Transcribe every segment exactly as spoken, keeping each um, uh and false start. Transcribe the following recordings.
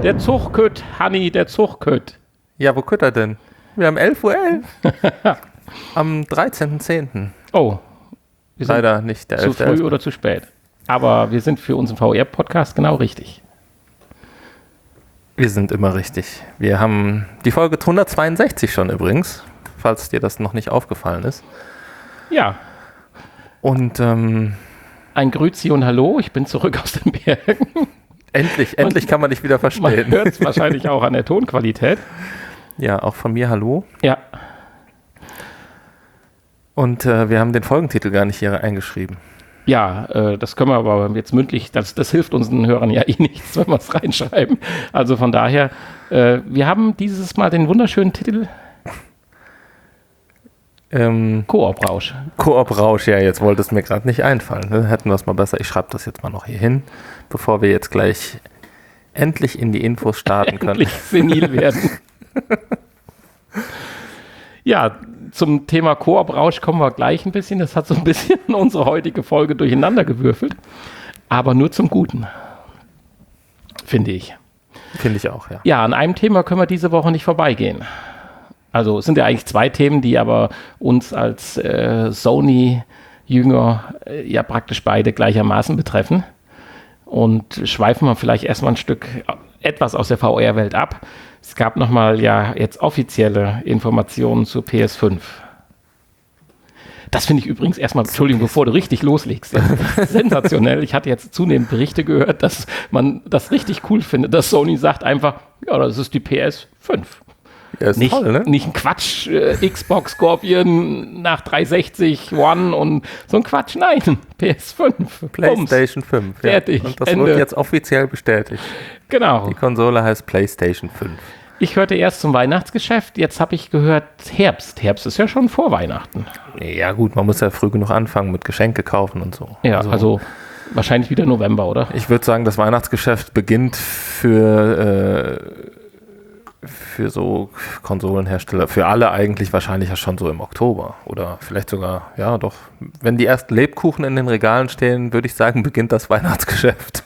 Der Zuchtkütt, Hanni, der Zuchtkütt. Ja, wo kütt er denn? Wir haben elf Uhr elf. Am dreizehnten zehnten Oh. Wir sind Leider nicht der zu elfte früh oder zu spät. Aber wir sind für unseren V R-Podcast genau richtig. Wir sind immer richtig. Wir haben die Folge hundertzweiundsechzig schon übrigens, falls dir das noch nicht aufgefallen ist. Ja. Und ähm, ein Grüezi und Hallo, ich bin zurück aus den Bergen. endlich, endlich kann man dich wieder verstehen. Man hört es wahrscheinlich auch an der Tonqualität. Ja, auch von mir Hallo. Ja. Und äh, wir haben den Folgentitel gar nicht hier eingeschrieben. Ja, äh, das können wir aber jetzt mündlich, das, das hilft unseren Hörern ja eh nichts, wenn wir es reinschreiben. Also von daher, äh, wir haben dieses Mal den wunderschönen Titel ähm, Koop-Rausch. Koop-Rausch, ja, jetzt wollte es mir gerade nicht einfallen. Ne? Hätten wir es mal besser. Ich schreibe das jetzt mal noch hier hin, bevor wir jetzt gleich endlich in die Infos starten können. Endlich senil werden. Ja, zum Thema Koop-Rausch kommen wir gleich ein bisschen. Das hat so ein bisschen unsere heutige Folge durcheinander gewürfelt. Aber nur zum Guten, finde ich. Finde ich auch, ja. Ja, an einem Thema können wir diese Woche nicht vorbeigehen. Also es sind ja eigentlich zwei Themen, die aber uns als äh, Sony-Jünger äh, ja praktisch beide gleichermaßen betreffen. Und schweifen wir vielleicht erstmal ein Stück etwas aus der V R-Welt ab. Es gab nochmal ja jetzt offizielle Informationen zur P S fünf. Das finde ich übrigens erstmal, Entschuldigung, bevor du richtig loslegst. Ja, sensationell. Ich hatte jetzt zunehmend Berichte gehört, dass man das richtig cool findet, dass Sony sagt einfach, ja, das ist die P S fünf. Ja, ist nicht, toll, ne? nicht ein Quatsch, äh, Xbox Scorpion nach dreihundertsechzig One und so ein Quatsch. Nein, P S fünf. PlayStation fünf. Fertig. Ja. Und das Ende. wird jetzt offiziell bestätigt. Genau. Die Konsole heißt PlayStation fünf. Ich hörte erst zum Weihnachtsgeschäft, jetzt habe ich gehört Herbst. Herbst ist ja schon vor Weihnachten. Ja gut, man muss ja früh genug anfangen mit Geschenke kaufen und so. Ja, also, also wahrscheinlich wieder November, oder? Ich würde sagen, das Weihnachtsgeschäft beginnt für, äh, für so Konsolenhersteller, für alle eigentlich wahrscheinlich ja schon so im Oktober. Oder vielleicht sogar, ja doch, wenn die ersten Lebkuchen in den Regalen stehen, würde ich sagen, beginnt das Weihnachtsgeschäft.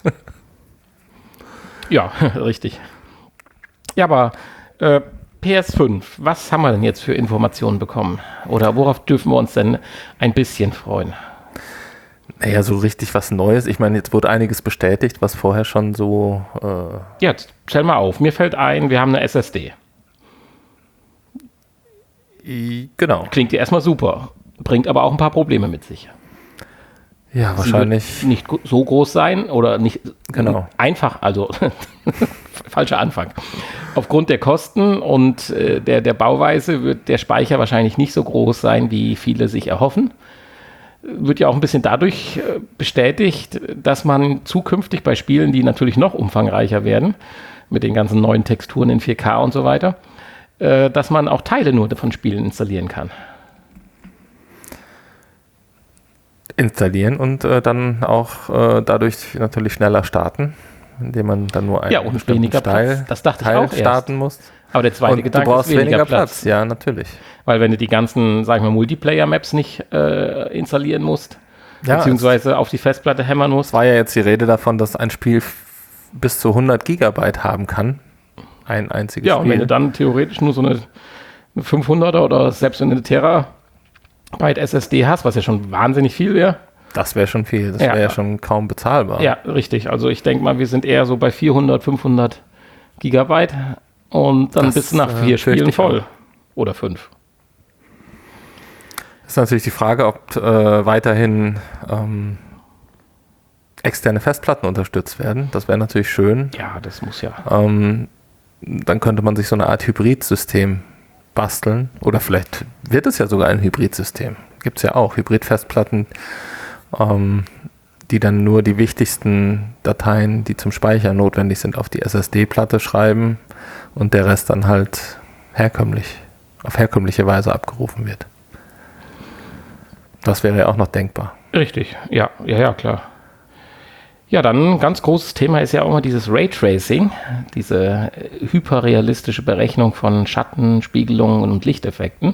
Ja, richtig. Ja, aber äh, P S fünf, was haben wir denn jetzt für Informationen bekommen? Oder worauf dürfen wir uns denn ein bisschen freuen? Naja, so richtig was Neues. Ich meine, jetzt wurde einiges bestätigt, was vorher schon so... Äh ja, stell mal auf. Mir fällt ein, wir haben eine S S D. Genau. Klingt ja erstmal super, bringt aber auch ein paar Probleme mit sich. Ja, wahrscheinlich. Sie wird nicht so groß sein oder nicht genau. einfach, also falscher Anfang. Aufgrund der Kosten und äh, der, der Bauweise wird der Speicher wahrscheinlich nicht so groß sein, wie viele sich erhoffen. Wird ja auch ein bisschen dadurch äh, bestätigt, dass man zukünftig bei Spielen, die natürlich noch umfangreicher werden, mit den ganzen neuen Texturen in vier K und so weiter, äh, dass man auch Teile nur von Spielen installieren kann. Installieren und äh, dann auch äh, dadurch natürlich schneller starten, indem man dann nur einen ja, und weniger Teil, Platz. Das dachte Teil ich auch starten erst. muss. Aber der zweite und Gedanke du brauchst ist weniger, weniger Platz. Platz. Ja, natürlich. Weil wenn du die ganzen, sag ich mal, Multiplayer-Maps nicht äh, installieren musst, ja, beziehungsweise auf die Festplatte hämmern musst. Es war ja jetzt die Rede davon, dass ein Spiel f- bis zu hundert Gigabyte haben kann. Ein einziges ja, Spiel. Und wenn du dann theoretisch nur so eine, eine fünfhunderter oder selbst eine Terabyte S S D hast, was ja schon wahnsinnig viel wäre. Das wäre schon viel. Das ja. wäre ja schon kaum bezahlbar. Ja, richtig. Also ich denke mal, wir sind eher so bei vierhundert, fünfhundert Gigabyte und dann Das, bist du nach äh, vier Spielen fürchte ich voll. auch. Oder fünf. Ist natürlich die Frage, ob äh, weiterhin ähm, externe Festplatten unterstützt werden. Das wäre natürlich schön. Ja, das muss ja. Ähm, dann könnte man sich so eine Art Hybridsystem basteln. Oder vielleicht wird es ja sogar ein Hybridsystem. Gibt es ja auch Hybrid-Festplatten, ähm, die dann nur die wichtigsten Dateien, die zum Speichern notwendig sind, auf die S S D-Platte schreiben und der Rest dann halt herkömmlich, auf herkömmliche Weise abgerufen wird. Das wäre ja auch noch denkbar. Richtig, ja, ja, ja, klar. Ja, dann ein ganz großes Thema ist ja auch mal dieses Raytracing, diese hyperrealistische Berechnung von Schatten, Spiegelungen und Lichteffekten.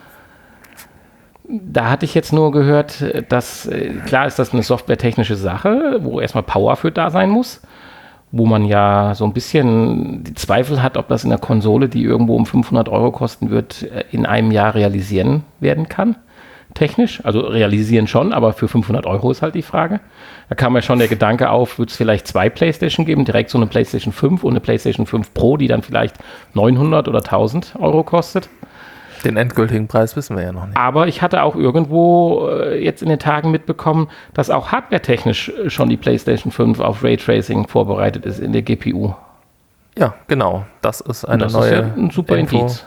Da hatte ich jetzt nur gehört, dass, klar ist das eine softwaretechnische Sache, wo erstmal Power für da sein muss. wo man ja so ein bisschen die Zweifel hat, ob das in der Konsole, die irgendwo um fünfhundert Euro kosten wird, in einem Jahr realisieren werden kann. Technisch, also realisieren schon, aber für fünfhundert Euro ist halt die Frage. Da kam ja schon der Gedanke auf, wird es vielleicht zwei PlayStation geben, direkt so eine PlayStation fünf und eine PlayStation fünf Pro, die dann vielleicht neunhundert oder tausend Euro kostet. Den endgültigen Preis wissen wir ja noch nicht. Aber ich hatte auch irgendwo äh, jetzt in den Tagen mitbekommen, dass auch hardware-technisch schon die PlayStation fünf auf Raytracing vorbereitet ist in der G P U. Ja, genau. Das ist eine das neue ist ja ein super Info. Indiz.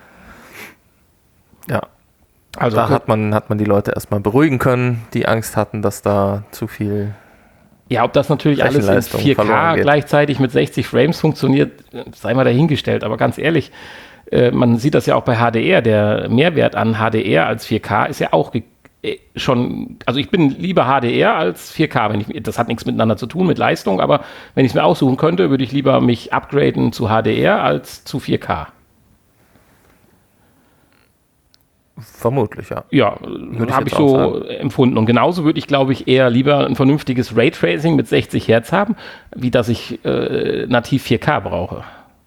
Ja. Also da hat man, hat man die Leute erstmal beruhigen können, die Angst hatten, dass da zu viel... Ja, ob das natürlich alles in vier K gleichzeitig mit sechzig Frames funktioniert, sei mal dahingestellt. Aber ganz ehrlich, äh, man sieht das ja auch bei H D R. Der Mehrwert an H D R als vier K ist ja auch ge- äh, schon, also ich bin lieber H D R als vier K. Wenn ich, das hat nichts miteinander zu tun mit Leistung, aber wenn ich es mir aussuchen könnte, würde ich lieber mich upgraden zu H D R als zu vier K. Vermutlich, ja. Ja, habe ich so sagen. empfunden. Und genauso würde ich, glaube ich, eher lieber ein vernünftiges Raytracing mit sechzig Hertz haben, wie dass ich äh, nativ vier K brauche.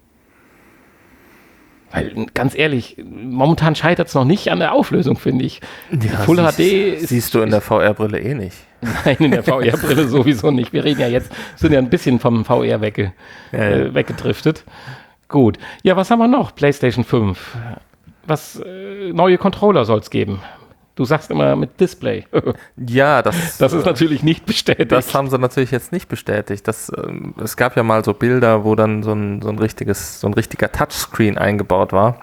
Weil, ganz ehrlich, momentan scheitert es noch nicht an der Auflösung, finde ich. Ja, Full siehst, H D ist, siehst du in der V R-Brille eh nicht. Nein, in der V R-Brille sowieso nicht. Wir reden ja jetzt, sind ja ein bisschen vom V R wegge, ja, ja. Äh, weggedriftet. Gut. Ja, was haben wir noch? PlayStation fünf. Was äh, neue Controller soll es geben? Du sagst immer mit Display. Ja, das, das ist natürlich nicht bestätigt. Das haben sie natürlich jetzt nicht bestätigt. Das, ähm, es gab ja mal so Bilder, wo dann so ein, so ein richtiges, so ein richtiger Touchscreen eingebaut war.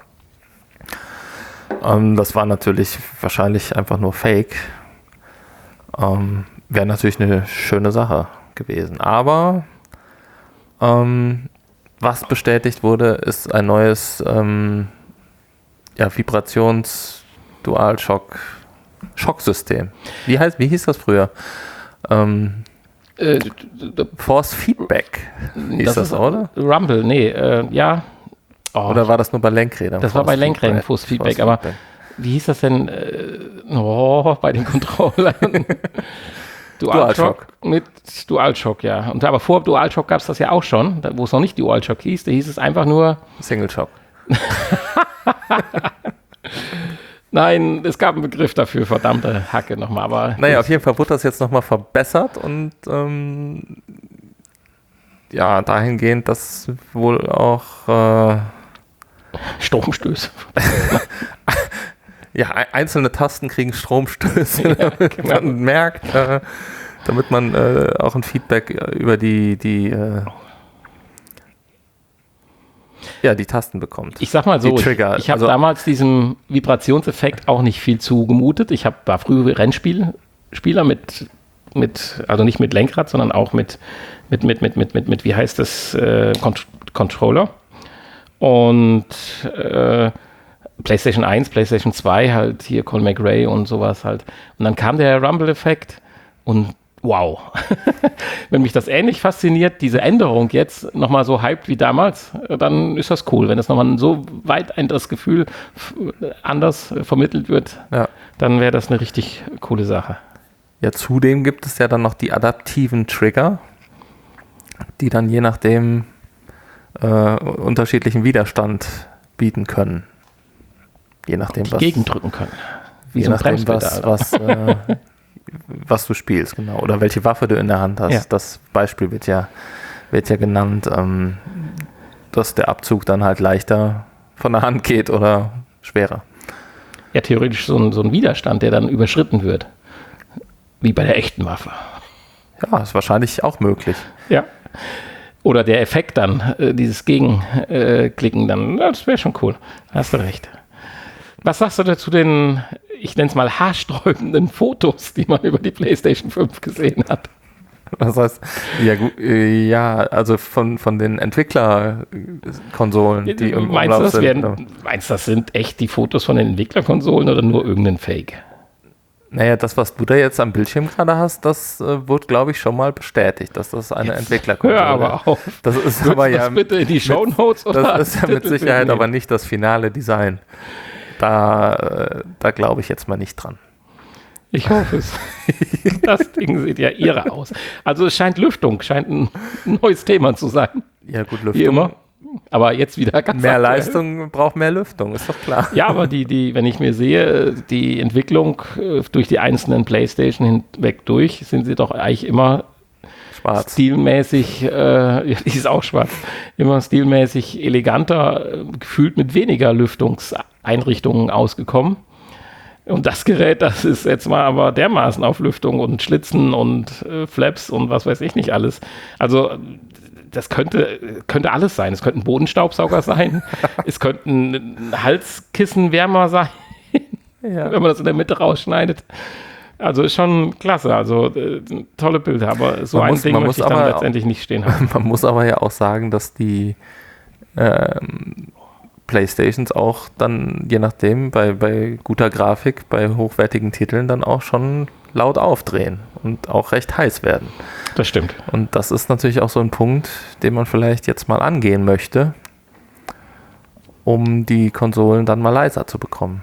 Ähm, das war natürlich wahrscheinlich einfach nur Fake. Ähm, wäre natürlich eine schöne Sache gewesen. Aber ähm, was bestätigt wurde, ist ein neues ähm, ja, Vibrations-Dualshock Schocksystem. Wie heißt, wie hieß das früher? Ähm, äh, Force Feedback hieß das, das oder? Rumble, nee, äh, ja. Oh, oder war das nur bei Lenkrädern? Das Force war bei Lenkrädern, Force Feedback, Force aber Feedback. Wie hieß das denn? Äh, oh, bei den Controllern. DualShock mit DualShock, ja. Und aber vor DualShock gab es das ja auch schon, wo es noch nicht DualShock hieß, da hieß es einfach nur Single Shock. Nein, es gab einen Begriff dafür, verdammte Hacke nochmal. Aber naja, gut. Auf jeden Fall wurde das jetzt nochmal verbessert und ähm, ja, dahingehend, dass wohl auch äh, Stromstöße. Ja, einzelne Tasten kriegen Stromstöße, ja, damit genau. man merkt, äh, damit man äh, auch ein Feedback über die, die äh, ja, die Tasten bekommt. Ich sag mal so, ich, ich habe also, damals diesem Vibrationseffekt auch nicht viel zugemutet. Ich hab, war früher Rennspieler mit, mit, also nicht mit Lenkrad, sondern auch mit, mit, mit, mit, mit, mit, mit wie heißt das, äh, Cont- Controller. Und äh, PlayStation eins, PlayStation zwei, halt hier Colin McRae und sowas halt. Und dann kam der Rumble-Effekt und wow. Wenn mich das ähnlich fasziniert, diese Änderung jetzt nochmal so hyped wie damals, dann ist das cool. Wenn das nochmal so weit ein das Gefühl f- anders äh, vermittelt wird, ja. Dann wäre das eine richtig coole Sache. Ja, zudem gibt es ja dann noch die adaptiven Trigger, die dann je nachdem äh, unterschiedlichen Widerstand bieten können. Je nachdem, die was... Gegendrücken können. Wie je so nachdem, was... was äh, was du spielst, genau. Oder welche Waffe du in der Hand hast. Ja. Das Beispiel wird ja, wird ja genannt, ähm, dass der Abzug dann halt leichter von der Hand geht oder schwerer. Ja, theoretisch so ein, so ein Widerstand, der dann überschritten wird. Wie bei der echten Waffe. Ja, ist wahrscheinlich auch möglich. Ja. Oder der Effekt dann, äh, dieses Gegenklicken äh, dann, das wäre schon cool. Hast du recht. Was sagst du dazu den, ich nenne es mal haarsträubenden Fotos, die man über die PlayStation fünf gesehen hat? Das heißt, ja, ja also von, von den Entwicklerkonsolen, die im meinst Umlauf das sind. Werden, meinst du, das sind echt die Fotos von den Entwicklerkonsolen oder nur irgendein Fake? Naja, das, was du da jetzt am Bildschirm gerade hast, das äh, wurde, glaube ich, schon mal bestätigt, dass das eine jetzt Entwicklerkonsole ist. Hör aber auf. Das ist aber ja das bitte in die Shownotes mit, oder? Das ist ja mit Sicherheit aber nicht das finale Design. Da, da glaube ich jetzt mal nicht dran. Ich hoffe es. Das Ding sieht ja irre aus. Also es scheint Lüftung, scheint ein neues Thema zu sein. Ja gut, Lüftung. Wie immer. Aber jetzt wieder ganz Mehr aktuell. Leistung braucht mehr Lüftung, ist doch klar. Ja, aber die, die, wenn ich mir sehe, die Entwicklung äh, durch die einzelnen PlayStation hinweg durch, sind sie doch eigentlich immer Schwarz. Stilmäßig, äh, die ist auch schwarz, immer stilmäßig eleganter, äh, gefühlt mit weniger Lüftungseinrichtungen ausgekommen. Und das Gerät, das ist jetzt mal aber dermaßen auf Lüftung und Schlitzen und äh, Flaps und was weiß ich nicht alles. Also das könnte, könnte alles sein. Es könnte ein Bodenstaubsauger sein, es könnte ein Halskissenwärmer sein, ja. Wenn man das in der Mitte rausschneidet. Also ist schon klasse, also äh, tolle Bilder, aber so man ein muss, Ding man möchte muss ich dann aber, letztendlich nicht stehen haben. Man muss aber ja auch sagen, dass die ähm, Playstations auch dann, je nachdem, bei, bei guter Grafik, bei hochwertigen Titeln dann auch schon laut aufdrehen und auch recht heiß werden. Das stimmt. Und das ist natürlich auch so ein Punkt, den man vielleicht jetzt mal angehen möchte, um die Konsolen dann mal leiser zu bekommen.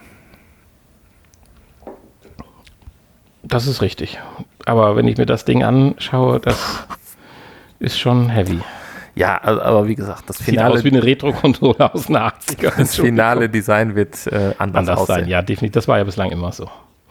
Das ist richtig. Aber wenn ich mir das Ding anschaue, das ist schon heavy. Ja, also, aber wie gesagt, das Sieht Finale... aus wie eine Retro-Konsole aus den achtzigern. Das finale Design wird äh, anders, anders aussehen. sein. Ja, definitiv. Das war ja bislang immer so.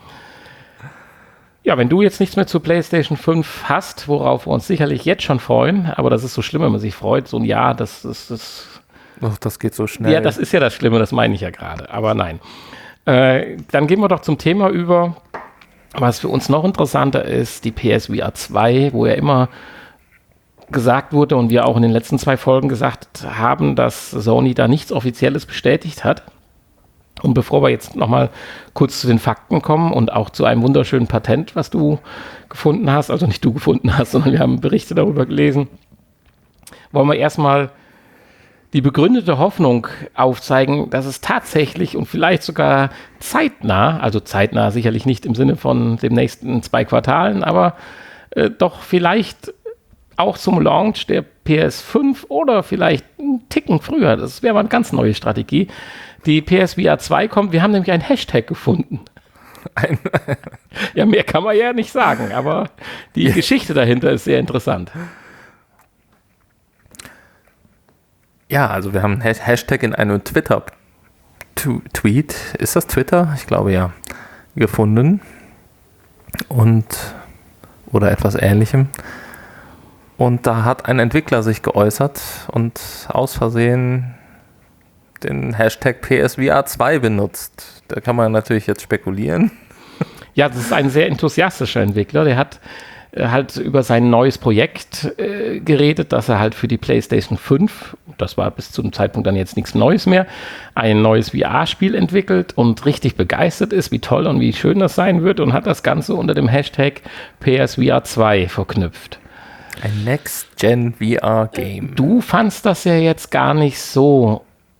Ja, wenn du jetzt nichts mehr zu PlayStation fünf hast, worauf wir uns sicherlich jetzt schon freuen, aber das ist so schlimm, wenn man sich freut, so ein Jahr, das ist... Das, Och, das geht so schnell. ja, das ist ja das Schlimme, das meine ich ja gerade. Aber nein. Äh, dann gehen wir doch zum Thema über... Was für uns noch interessanter ist, die P S V R zwei, wo ja immer gesagt wurde und wir auch in den letzten zwei Folgen gesagt haben, dass Sony da nichts Offizielles bestätigt hat. Und bevor wir jetzt nochmal kurz zu den Fakten kommen und auch zu einem wunderschönen Patent, was du gefunden hast, also nicht du gefunden hast, sondern wir haben Berichte darüber gelesen, wollen wir erstmal die begründete Hoffnung aufzeigen, dass es tatsächlich und vielleicht sogar zeitnah, also zeitnah sicherlich nicht im Sinne von den nächsten zwei Quartalen, aber äh, doch vielleicht auch zum Launch der P S fünf oder vielleicht einen Ticken früher, das wäre mal eine ganz neue Strategie, die P S V R zwei kommt. Wir haben nämlich einen Hashtag gefunden. Ein ja, mehr kann man ja nicht sagen, aber die Geschichte dahinter ist sehr interessant. Ja, also wir haben einen Hashtag in einem Twitter-Tweet, ist das Twitter? Ich glaube ja, gefunden und oder etwas Ähnlichem. Und da hat ein Entwickler sich geäußert und aus Versehen den Hashtag P S V R zwei benutzt. Da kann man natürlich jetzt spekulieren. Ja, das ist ein sehr enthusiastischer Entwickler, der hat halt über sein neues Projekt äh, geredet, dass er halt für die PlayStation fünf, das war bis zu dem Zeitpunkt dann jetzt nichts Neues mehr, ein neues V R-Spiel entwickelt und richtig begeistert ist, wie toll und wie schön das sein wird und hat das Ganze unter dem Hashtag P S V R zwei verknüpft. Ein Next-Gen V R-Game. Du fandst das ja jetzt gar nicht so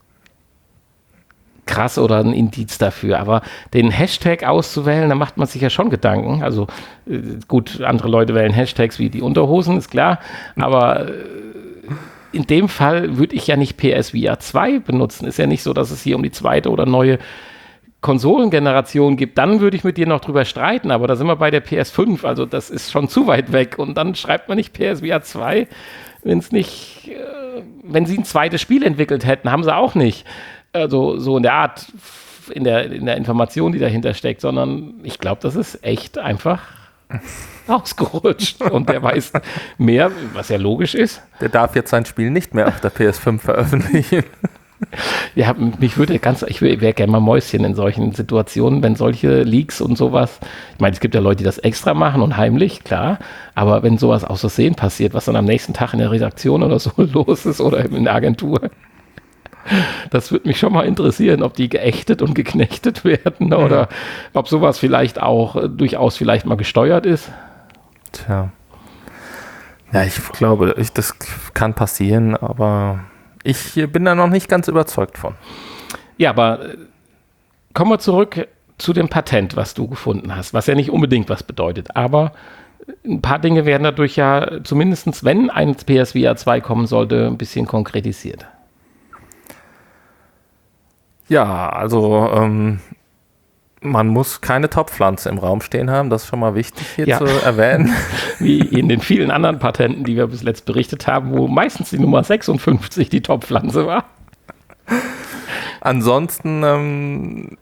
krass oder ein Indiz dafür, aber den Hashtag auszuwählen, da macht man sich ja schon Gedanken. Also äh, gut, andere Leute wählen Hashtags wie die Unterhosen, ist klar, aber äh, in dem Fall würde ich ja nicht P S V R zwei benutzen. Ist ja nicht so, dass es hier um die zweite oder neue Konsolengeneration gibt. Dann würde ich mit dir noch drüber streiten, aber da sind wir bei der P S fünf, also das ist schon zu weit weg und dann schreibt man nicht P S V R zwei, wenn es nicht, äh, wenn sie ein zweites Spiel entwickelt hätten, haben sie auch nicht. Also so in der Art, in der, in der Information, die dahinter steckt, sondern ich glaube, das ist echt einfach ausgerutscht und der weiß mehr, was ja logisch ist. Der darf jetzt sein Spiel nicht mehr auf der P S fünf veröffentlichen. Ja, mich würde ganz, ich wäre gerne mal Mäuschen in solchen Situationen, wenn solche Leaks und sowas, ich meine, es gibt ja Leute, die das extra machen und heimlich, klar, aber wenn sowas aus Versehen passiert, was dann am nächsten Tag in der Redaktion oder so los ist oder in der Agentur, das würde mich schon mal interessieren, ob die geächtet und geknechtet werden oder ja. ob sowas vielleicht auch äh, durchaus vielleicht mal gesteuert ist. Tja. Ja, ich glaube, ich, das kann passieren, aber ich bin da noch nicht ganz überzeugt von. Ja, aber äh, kommen wir zurück zu dem Patent, was du gefunden hast, was ja nicht unbedingt was bedeutet, aber ein paar Dinge werden dadurch ja zumindest, wenn ein P S V R zwei kommen sollte, ein bisschen konkretisiert. Ja, also ähm, Man muss keine Topfpflanze im Raum stehen haben, das ist schon mal wichtig hier Ja. zu erwähnen. Wie in den vielen anderen Patenten, die wir bis letzt berichtet haben, wo meistens die Nummer sechsundfünfzig die Topfpflanze war. Ansonsten ähm,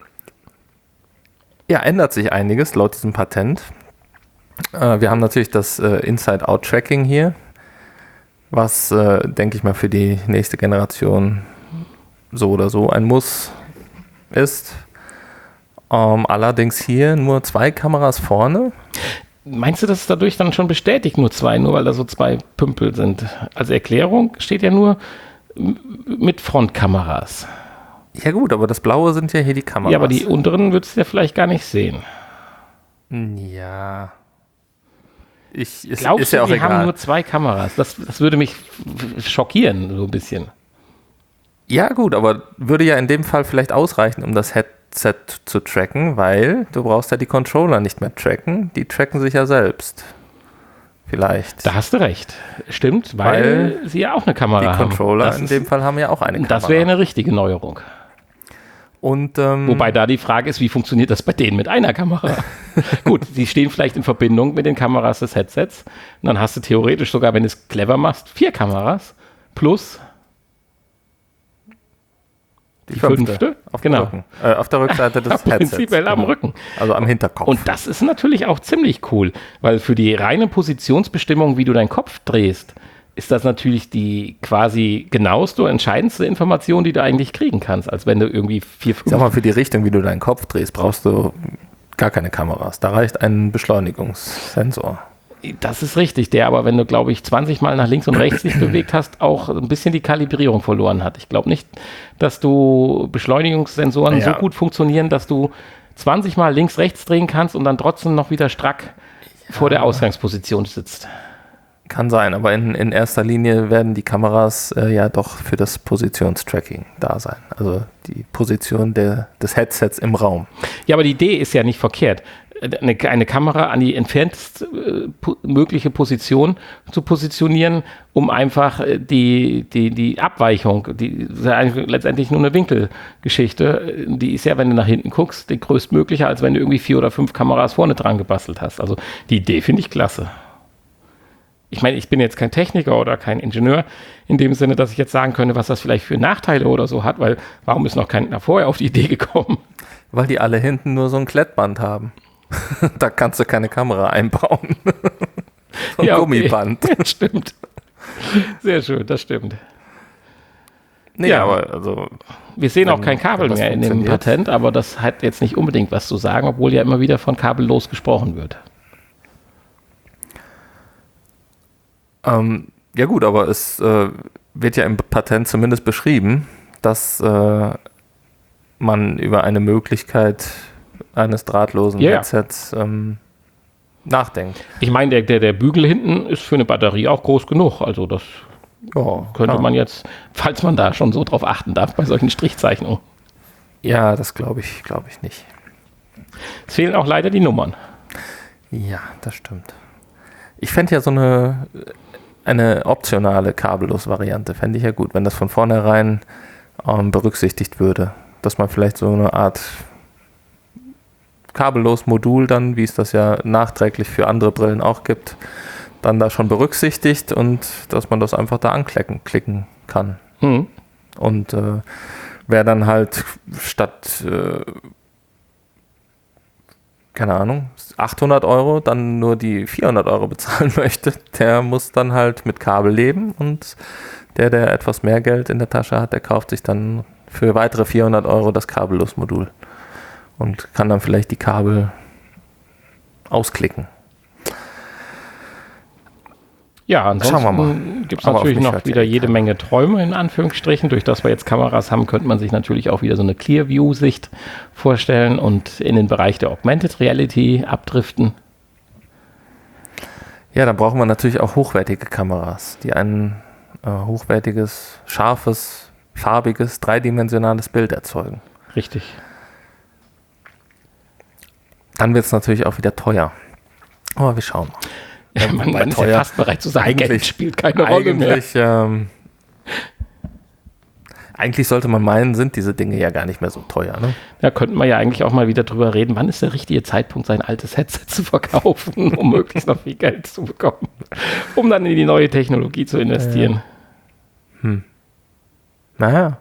ja, ändert sich einiges laut diesem Patent. Äh, wir haben natürlich das äh, Inside-Out-Tracking hier, was, äh, denke ich mal, für die nächste Generation so oder so ein Muss ist. Ähm, allerdings hier nur zwei Kameras vorne. Meinst du, das ist dadurch dann schon bestätigt, nur zwei, nur weil da so zwei Pümpel sind? Als Erklärung steht ja nur m- mit Frontkameras. Ja gut, aber das Blaue sind ja hier die Kameras. Ja, aber die unteren würdest du ja vielleicht gar nicht sehen. Ja. Ich, ist, Glaubst ist ja du, auch die egal. haben nur zwei Kameras? Das, das würde mich f- schockieren, so ein bisschen. Ja gut, aber würde ja in dem Fall vielleicht ausreichen, um das Headset zu tracken, weil du brauchst ja die Controller nicht mehr tracken. Die tracken sich ja selbst. Vielleicht. Da hast du recht. Stimmt, weil, Weil sie ja auch eine Kamera die haben. Controller Das in ist- dem Fall haben ja auch eine Kamera. Das wäre eine richtige Neuerung. Und, ähm, Wobei da die Frage ist, wie funktioniert das bei denen mit einer Kamera? Gut, die stehen vielleicht in Verbindung mit den Kameras des Headsets. Und dann hast du theoretisch sogar, wenn du es clever machst, vier Kameras plus die fünfte. auf, Genau. dem Rücken, äh, auf der Rückseite des Headsets. Prinzipiell am genau. Rücken. Also am Hinterkopf. Und das ist natürlich auch ziemlich cool, weil für die reine Positionsbestimmung, wie du deinen Kopf drehst, ist das natürlich die quasi genaueste, entscheidendste Information, die du eigentlich kriegen kannst, als wenn du irgendwie vier, Ich sag mal, für die Richtung, wie du deinen Kopf drehst, brauchst du gar keine Kameras. Da reicht ein Beschleunigungssensor. Das ist richtig, der aber, wenn du, glaube ich, zwanzig Mal nach links und rechts dich bewegt hast, auch ein bisschen die Kalibrierung verloren hat. Ich glaube nicht, dass du Beschleunigungssensoren Ja. so gut funktionieren, dass du zwanzig Mal links, rechts drehen kannst und dann trotzdem noch wieder strack vor der Ausgangsposition sitzt. Kann sein, aber in, in erster Linie werden die Kameras äh, ja doch für das Positionstracking da sein. Also die Position der, des Headsets im Raum. Ja, aber die Idee ist ja nicht verkehrt. Eine, eine Kamera an die entferntest äh, po- mögliche Position zu positionieren, um einfach äh, die, die, die Abweichung, die ist ja eigentlich letztendlich nur eine Winkelgeschichte, die ist ja, wenn du nach hinten guckst, die größtmögliche, als wenn du irgendwie vier oder fünf Kameras vorne dran gebastelt hast. Also die Idee finde ich klasse. Ich meine, ich bin jetzt kein Techniker oder kein Ingenieur in dem Sinne, dass ich jetzt sagen könnte, was das vielleicht für Nachteile oder so hat, weil warum ist noch keiner vorher auf die Idee gekommen? Weil die alle hinten nur so ein Klettband haben. Da kannst du keine Kamera einbauen. So ein Ja, okay. Gummiband. Stimmt. Sehr schön, das stimmt. Nee, Ja. aber also Wir sehen auch Wenn- kein Kabel wenn das mehr in dem funktioniert. Patent, aber das hat jetzt nicht unbedingt was zu sagen, obwohl ja immer wieder von kabellos gesprochen wird. Ähm, ja gut, aber es äh, wird ja im Patent zumindest beschrieben, dass äh, man über eine Möglichkeit eines drahtlosen Ja, ja. Headsets ähm, nachdenkt. Ich meine, der, der, der Bügel hinten ist für eine Batterie auch groß genug. Also das Ja, könnte klar. man jetzt, falls man da schon so drauf achten darf, bei solchen Strichzeichnungen. Ja, das glaube ich, glaube ich nicht. Es fehlen auch leider die Nummern. Ja, das stimmt. Ich fände ja so eine, eine optionale Kabellos-Variante, fände ich ja gut, wenn das von vornherein ähm, berücksichtigt würde. Dass man vielleicht so eine Art Kabellos-Modul dann, wie es das ja nachträglich für andere Brillen auch gibt, dann da schon berücksichtigt und dass man das einfach da anklicken klicken kann. Hm. Und äh, wer dann halt statt, äh, keine Ahnung, achthundert Euro dann nur die vierhundert Euro bezahlen möchte, der muss dann halt mit Kabel leben und der, der etwas mehr Geld in der Tasche hat, der kauft sich dann für weitere vierhundert Euro das Kabellos-Modul und kann dann vielleicht die Kabel ausklicken. Ja, Schauen wir mal. ansonsten gibt es Aber auf natürlich mich noch hört wieder ja jede keiner. Menge Träume in Anführungsstrichen. Durch das wir jetzt Kameras haben, könnte man sich natürlich auch wieder so eine Clear-View-Sicht vorstellen und in den Bereich der Augmented Reality abdriften. Ja, dann brauchen wir natürlich auch hochwertige Kameras, die ein äh, hochwertiges, scharfes, farbiges, dreidimensionales Bild erzeugen. Richtig. Dann wird es natürlich auch wieder teuer. Aber wir schauen mal. Ja, man, bei man ist ja teuer- fast bereit zu sagen, eigentlich- Geld spielt keine Rolle mehr. Eigentlich, ähm, Eigentlich sollte man meinen, sind diese Dinge ja gar nicht mehr so teuer. Ne? Da könnten wir ja eigentlich auch mal wieder drüber reden, wann ist der richtige Zeitpunkt, sein altes Headset zu verkaufen, um möglichst noch viel Geld zu bekommen, um dann in die neue Technologie zu investieren. Ja. Hm. Naja.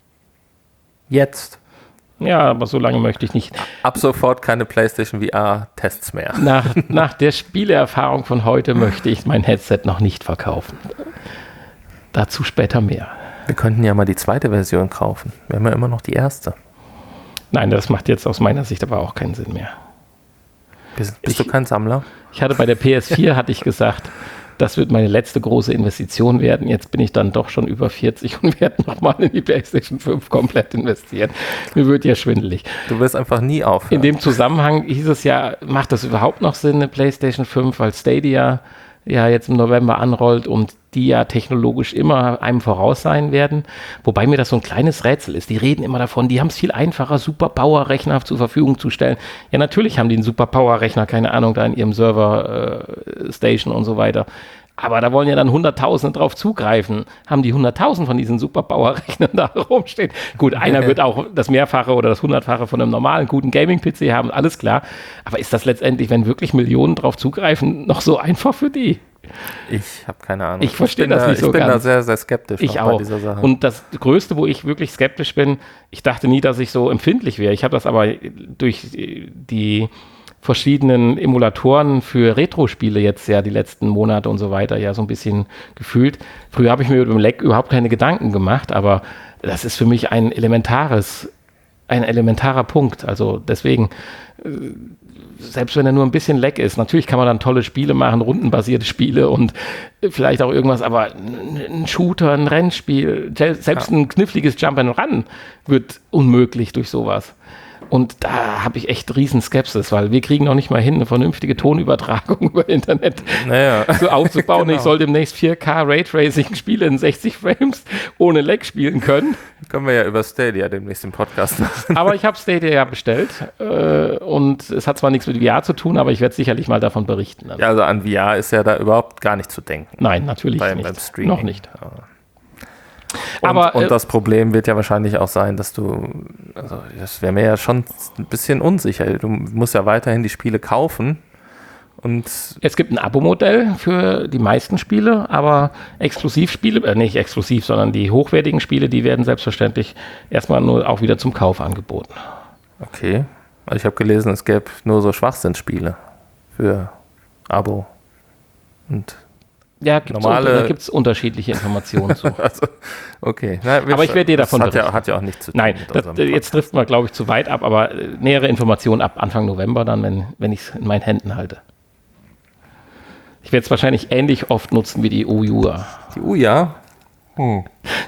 Jetzt. Ja, aber so lange möchte ich nicht. Ab sofort keine PlayStation V R-Tests mehr. Nach, nach der Spieleerfahrung von heute möchte ich mein Headset noch nicht verkaufen. Dazu später mehr. Wir könnten ja mal die zweite Version kaufen. Wir haben ja immer noch die erste. Nein, das macht jetzt aus meiner Sicht aber auch keinen Sinn mehr. Bist, bist ich, du kein Sammler? Ich hatte bei der P S vier, hatte ich gesagt, das wird meine letzte große Investition werden. Jetzt bin ich dann doch schon über vierzig und werde nochmal in die PlayStation fünf komplett investieren. Mir wird ja schwindelig. Du wirst einfach nie aufhören. In dem Zusammenhang hieß es ja, macht das überhaupt noch Sinn, eine PlayStation fünf, weil Stadia ja jetzt im November anrollt und die ja technologisch immer einem voraus sein werden. Wobei mir das so ein kleines Rätsel ist. Die reden immer davon, die haben es viel einfacher, Super-Power-Rechner zur Verfügung zu stellen. Ja, natürlich haben die einen Super-Power-Rechner, keine Ahnung, da in ihrem Server-Station äh, und so weiter. Aber da wollen ja dann Hunderttausende drauf zugreifen. Haben die Hunderttausend von diesen Super-Power-Rechnern da rumstehen? Gut, einer wird auch das Mehrfache oder das Hundertfache von einem normalen, guten Gaming-P C haben, alles klar. Aber ist das letztendlich, wenn wirklich Millionen drauf zugreifen, noch so einfach für die? Ich habe keine Ahnung. Ich verstehe das da, nicht so Ich bin ganz. da sehr, sehr skeptisch ich auch auch. bei dieser Sache. Und das Größte, wo ich wirklich skeptisch bin, ich dachte nie, dass ich so empfindlich wäre. Ich habe das aber durch die verschiedenen Emulatoren für Retro-Spiele jetzt ja die letzten Monate und so weiter ja so ein bisschen gefühlt. Früher habe ich mir über den Leck überhaupt keine Gedanken gemacht, aber das ist für mich ein elementares, ein elementarer Punkt. Also deswegen, selbst wenn er nur ein bisschen Leck ist, natürlich kann man dann tolle Spiele machen, rundenbasierte Spiele und vielleicht auch irgendwas, aber ein Shooter, ein Rennspiel, selbst ja. ein kniffliges Jump-and-Run wird unmöglich durch sowas. Und da habe ich echt riesen Skepsis, weil wir kriegen noch nicht mal hin, eine vernünftige Tonübertragung über Internet naja. so aufzubauen. Genau. Ich soll demnächst vier K Raytracing-Spiele in sechzig Frames ohne Lag spielen können. Können wir ja über Stadia demnächst im Podcast machen. Aber ich habe Stadia ja bestellt äh, und es hat zwar nichts mit V R zu tun, aber ich werde sicherlich mal davon berichten. Also. Ja, also an V R ist ja da überhaupt gar nicht zu denken. Nein, natürlich beim, nicht. Beim Streaming. Noch nicht. Ja. Und, aber, und äh, das Problem wird ja wahrscheinlich auch sein, dass du, also das wäre mir ja schon ein bisschen unsicher. Du musst ja weiterhin die Spiele kaufen. Und es gibt ein Abo-Modell für die meisten Spiele, aber Exklusivspiele, äh, nicht exklusiv, sondern die hochwertigen Spiele, die werden selbstverständlich erstmal nur auch wieder zum Kauf angeboten. Okay. Also ich habe gelesen, es gäbe nur so Schwachsinnsspiele für Abo. Und ja, gibt's normale, unter, da gibt es unterschiedliche Informationen zu. Also, okay. Na, aber ich werde dir davon das hat berichten. Ja, hat ja auch nichts zu tun. Nein, das, jetzt trifft man, glaube ich, zu weit ab, aber nähere Informationen ab Anfang November dann, wenn, wenn ich es in meinen Händen halte. Ich werde es wahrscheinlich ähnlich oft nutzen wie die Ouya. Die Ouya? Hm.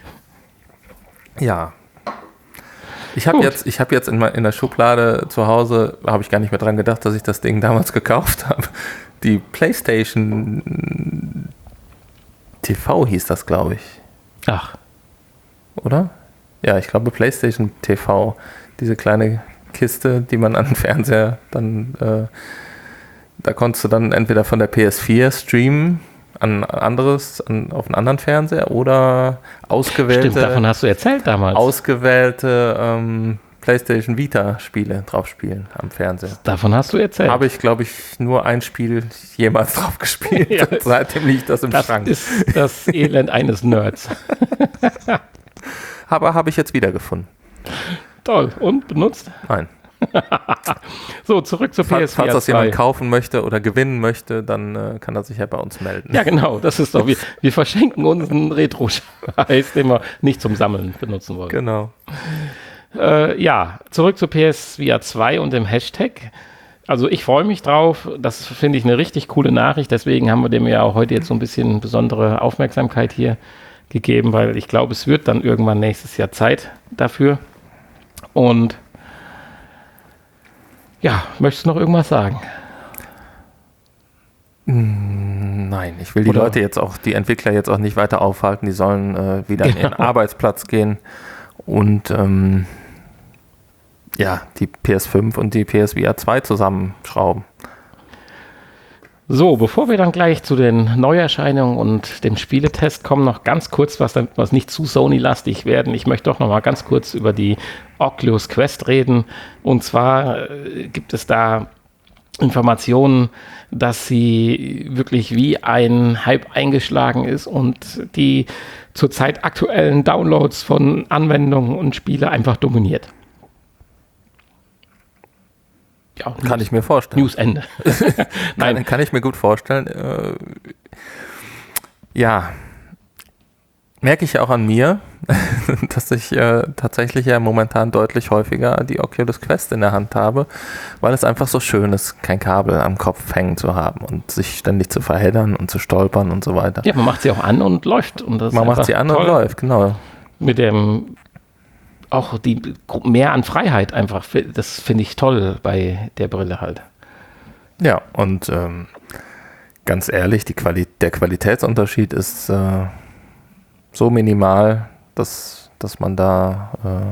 Ja. Ich habe jetzt, ich hab jetzt in, in der Schublade zu Hause, habe ich gar nicht mehr dran gedacht, dass ich das Ding damals gekauft habe. Die PlayStation T V hieß das, glaube ich. Ach. Oder? Ja, ich glaube PlayStation T V. Diese kleine Kiste, die man an den Fernseher dann, äh, da konntest du dann entweder von der P S vier streamen an anderes, an, auf einen anderen Fernseher oder ausgewählte. Stimmt, davon hast du erzählt damals. Ausgewählte ähm, PlayStation Vita-Spiele drauf spielen am Fernseher. Davon hast du erzählt. Habe ich, glaube ich, nur ein Spiel jemals drauf gespielt. Ja, seitdem liegt das im das Schrank. Das ist das Elend eines Nerds. Aber habe ich jetzt wiedergefunden. Toll. Und benutzt? Nein. So, zurück zur P S vier. Falls das jemand kaufen möchte oder gewinnen möchte, dann äh, kann er sich ja bei uns melden. Ja, genau. Das ist doch, wir, wir verschenken unseren Retro-Scheiß, den wir nicht zum Sammeln benutzen wollen. Genau. Äh, ja, zurück zu P S V R zwei und dem Hashtag. Also ich freue mich drauf. Das finde ich eine richtig coole Nachricht. Deswegen haben wir dem ja auch heute jetzt so ein bisschen besondere Aufmerksamkeit hier gegeben, weil ich glaube, es wird dann irgendwann nächstes Jahr Zeit dafür. Und ja, möchtest du noch irgendwas sagen? Nein, ich will die Oder? Leute jetzt auch, die Entwickler jetzt auch nicht weiter aufhalten. Die sollen äh, wieder genau. in ihren Arbeitsplatz gehen und ähm, ja, die P S fünf und die P S V R zwei zusammenschrauben. So, bevor wir dann gleich zu den Neuerscheinungen und dem Spieletest kommen, noch ganz kurz, was damit wir nicht zu Sony-lastig werden. Ich möchte doch noch mal ganz kurz über die Oculus Quest reden. Und zwar äh, gibt es da Informationen, dass sie wirklich wie ein Hype eingeschlagen ist und die zurzeit aktuellen Downloads von Anwendungen und Spiele einfach dominiert. Ja, kann News, ich mir vorstellen. News Ende. Nein, kann, kann ich mir gut vorstellen. Äh, ja, merke ich auch an mir, dass ich äh, tatsächlich ja momentan deutlich häufiger die Oculus Quest in der Hand habe, weil es einfach so schön ist, kein Kabel am Kopf hängen zu haben und sich ständig zu verheddern und zu stolpern und so weiter. Ja, man macht sie auch an und läuft. Und das man macht sie an und läuft, genau. Mit dem auch die mehr an Freiheit einfach, das finde ich toll bei der Brille halt. Ja, und ähm, ganz ehrlich, die Quali- der Qualitätsunterschied ist äh, so minimal, dass, dass man da, äh,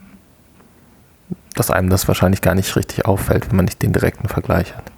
dass einem das wahrscheinlich gar nicht richtig auffällt, wenn man nicht den direkten Vergleich hat.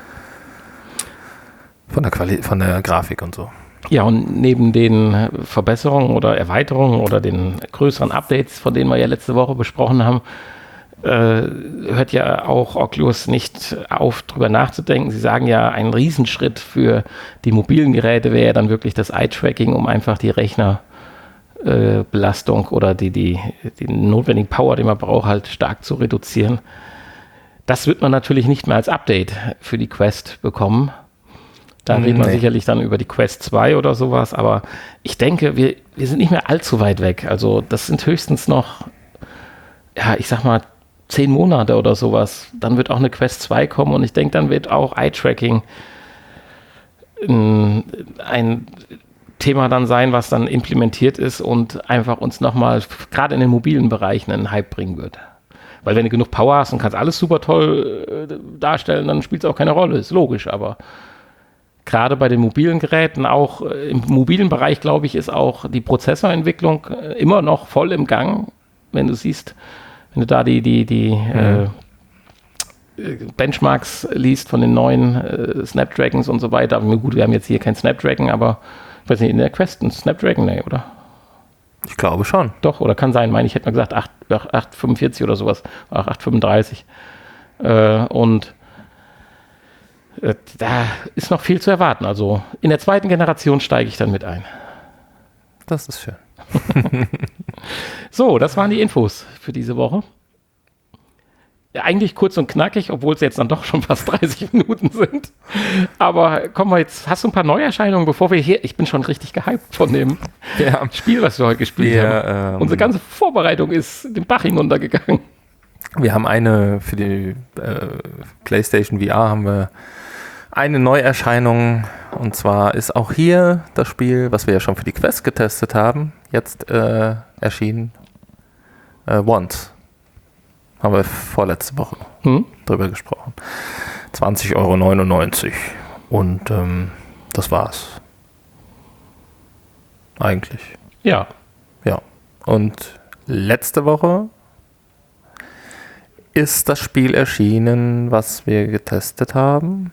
Von der Quali- von der Grafik und so. Ja, und neben den Verbesserungen oder Erweiterungen oder den größeren Updates, von denen wir ja letzte Woche besprochen haben, äh, hört ja auch Oculus nicht auf, drüber nachzudenken. Sie sagen ja, ein Riesenschritt für die mobilen Geräte wäre ja dann wirklich das Eye-Tracking, um einfach die Rechnerbelastung äh, oder die, die, den notwendigen Power, den man braucht, halt stark zu reduzieren. Das wird man natürlich nicht mehr als Update für die Quest bekommen. Da reden wir nee. sicherlich dann über die Quest zwei oder sowas, aber ich denke, wir, wir sind nicht mehr allzu weit weg. Also das sind höchstens noch, ja, ich sag mal, zehn Monate oder sowas. Dann wird auch eine Quest zwei kommen und ich denke, dann wird auch Eye-Tracking ein, ein Thema dann sein, was dann implementiert ist und einfach uns nochmal, gerade in den mobilen Bereichen, einen Hype bringen wird. Weil wenn du genug Power hast und kannst alles super toll äh, darstellen, dann spielt es auch keine Rolle, ist logisch, aber gerade bei den mobilen Geräten, auch äh, im mobilen Bereich, glaube ich, ist auch die Prozessorentwicklung äh, immer noch voll im Gang. Wenn du siehst, wenn du da die, die, die mhm. äh, Benchmarks liest von den neuen äh, Snapdragons und so weiter. Aber gut, wir haben jetzt hier kein Snapdragon, aber ich weiß nicht, in der Quest ein Snapdragon, nee, oder? Ich glaube schon. Doch, oder kann sein. Ich meine, ich hätte mal gesagt acht fünfundvierzig oder sowas, acht fünfunddreißig. Äh, und da ist noch viel zu erwarten. Also in der zweiten Generation steige ich dann mit ein. Das ist schön. So, das waren die Infos für diese Woche. Ja, eigentlich kurz und knackig, obwohl es jetzt dann doch schon fast dreißig Minuten sind. Aber kommen wir jetzt, hast du ein paar Neuerscheinungen, bevor wir hier, ich bin schon richtig gehypt von dem ja. Spiel, was wir heute gespielt wir, haben. Ähm, Unsere ganze Vorbereitung ist den Bach hinuntergegangen. Wir haben eine, für die äh, PlayStation V R haben wir eine Neuerscheinung, und zwar ist auch hier das Spiel, was wir ja schon für die Quest getestet haben, jetzt äh, erschienen. Äh, Once. Haben wir vorletzte Woche hm? drüber gesprochen. zwanzig Euro neunundneunzig. Und ähm, das war's. Eigentlich. Ja. Ja. Und letzte Woche ist das Spiel erschienen, was wir getestet haben.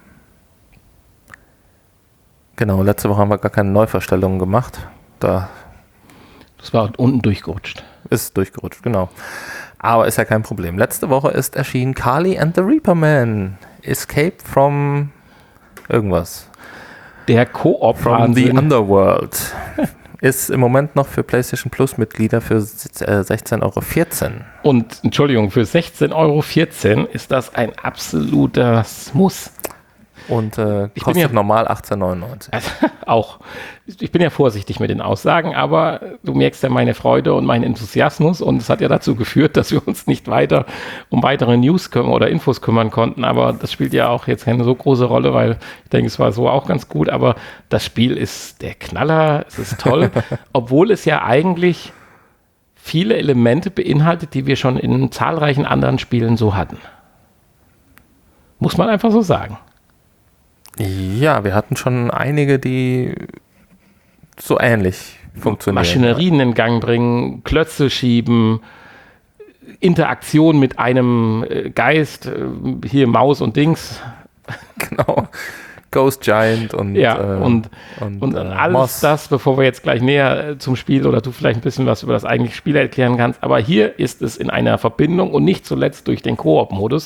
Genau, letzte Woche haben wir gar keine Neuverstellungen gemacht. Da das war unten durchgerutscht. Ist durchgerutscht, genau. Aber ist ja kein Problem. Letzte Woche ist erschienen Kali and the Reaper Man. Escape from irgendwas. Der Koop from the Underworld. Ist im Moment noch für PlayStation Plus Mitglieder für sechzehn Euro vierzehn. Und Entschuldigung, für sechzehn Euro vierzehn ist das ein absolutes Muss. Und äh, kostet ja, normal achtzehn neunundneunzig. Also, auch. Ich bin ja vorsichtig mit den Aussagen, aber du merkst ja meine Freude und meinen Enthusiasmus und es hat ja dazu geführt, dass wir uns nicht weiter um weitere News kümmern oder Infos kümmern konnten, aber das spielt ja auch jetzt keine so große Rolle, weil ich denke, es war so auch ganz gut, aber das Spiel ist der Knaller, es ist toll, obwohl es ja eigentlich viele Elemente beinhaltet, die wir schon in zahlreichen anderen Spielen so hatten. Muss man einfach so sagen. Ja, wir hatten schon einige, die so ähnlich funktionieren. Maschinerien in Gang bringen, Klötze schieben, Interaktion mit einem Geist, hier Maus und Dings. Genau, Ghost Giant und ja, äh, und, und, und äh, alles Moss. das, bevor wir jetzt gleich näher zum Spiel oder du vielleicht ein bisschen was über das eigentliche Spiel erklären kannst. Aber hier ist es in einer Verbindung und nicht zuletzt durch den Koop-Modus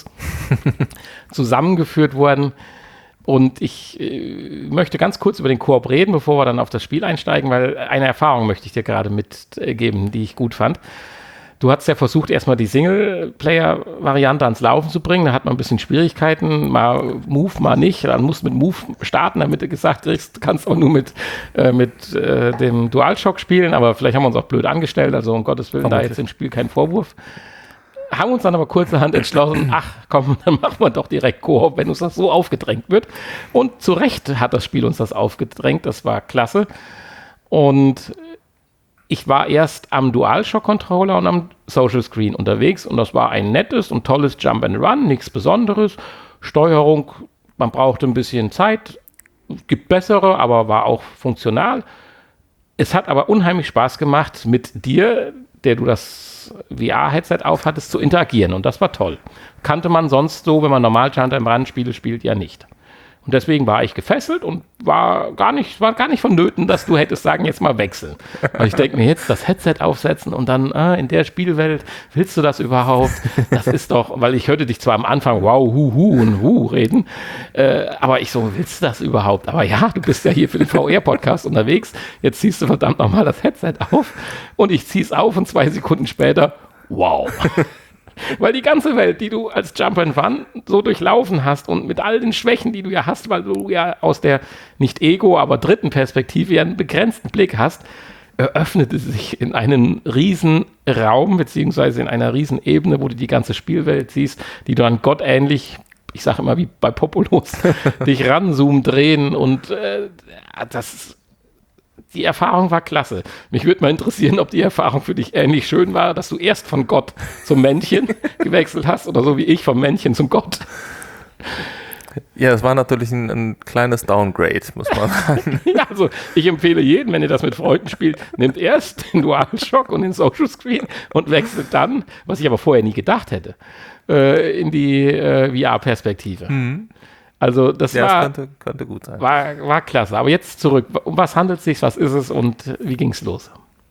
zusammengeführt worden. Und ich äh, möchte ganz kurz über den Koop reden, bevor wir dann auf das Spiel einsteigen, weil eine Erfahrung möchte ich dir gerade mitgeben, die ich gut fand. Du hast ja versucht, erstmal die Singleplayer-Variante ans Laufen zu bringen. Da hat man ein bisschen Schwierigkeiten. Mal Move, mal nicht. Dann musst du mit Move starten, damit du gesagt kriegst, du kannst auch nur mit, äh, mit äh, dem DualShock spielen. Aber vielleicht haben wir uns auch blöd angestellt. Also um Gottes Willen, da jetzt im Spiel kein Vorwurf. Haben uns dann aber kurzerhand entschlossen, ach komm, dann machen wir doch direkt Koop, wenn uns das so aufgedrängt wird. Und zu Recht hat das Spiel uns das aufgedrängt. Das war klasse. Und ich war erst am DualShock-Controller und am Social Screen unterwegs und das war ein nettes und tolles Jump and Run, nichts Besonderes. Steuerung, man brauchte ein bisschen Zeit, gibt bessere, aber war auch funktional. Es hat aber unheimlich Spaß gemacht, mit dir, der du das V R-Headset aufhattest, zu interagieren und das war toll. Kannte man sonst so, wenn man normal Jump and Run Spiele spielt, ja nicht. Und deswegen war ich gefesselt und war gar nicht, war gar nicht vonnöten, dass du hättest sagen, jetzt mal wechseln. Weil ich denke mir jetzt, das Headset aufsetzen und dann äh, in der Spielwelt, willst du das überhaupt? Das ist doch, weil ich hörte dich zwar am Anfang wow, hu, hu und hu reden, äh, aber ich so, willst du das überhaupt? Aber ja, du bist ja hier für den V R-Podcast unterwegs, jetzt ziehst du verdammt nochmal das Headset auf und ich zieh's auf und zwei Sekunden später, wow. Weil die ganze Welt, die du als Jump and Run so durchlaufen hast und mit all den Schwächen, die du ja hast, weil du ja aus der nicht Ego, aber dritten Perspektive ja einen begrenzten Blick hast, eröffnete sich in einen riesen Raum, beziehungsweise in einer riesen Ebene, wo du die ganze Spielwelt siehst, die du dann gottähnlich, ich sage immer wie bei Populus, dich ranzoomen, drehen und äh, das ist die Erfahrung war klasse. Mich würde mal interessieren, ob die Erfahrung für dich ähnlich schön war, dass du erst von Gott zum Männchen gewechselt hast oder so wie ich vom Männchen zum Gott. Ja, es war natürlich ein, ein kleines Downgrade, muss man sagen. Ja, also ich empfehle jedem, wenn ihr das mit Freunden spielt, nehmt erst den DualShock und den Social Screen und wechselt dann, was ich aber vorher nie gedacht hätte, äh, in die äh, V R-Perspektive. Mhm. Also das, ja, war, das könnte, könnte gut sein. War, war klasse. Aber jetzt zurück. Um was handelt es sich? Was ist es und wie ging es los?